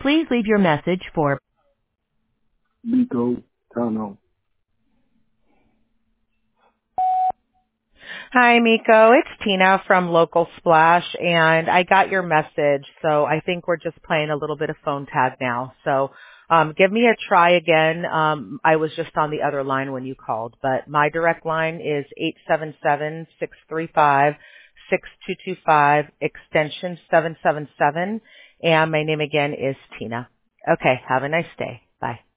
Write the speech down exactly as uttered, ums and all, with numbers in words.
Please leave your message for Miko Tano. Hi, Miko. It's Tina from Local Splash, and I got your message, so I think we're just playing a little bit of phone tag now. So um, give me a try again. Um, I was just on the other line when you called, but my direct line is eight seven seven, six three five, six two two five, extension seven seven seven, and my name again is Tina. Okay, have a nice day. Bye.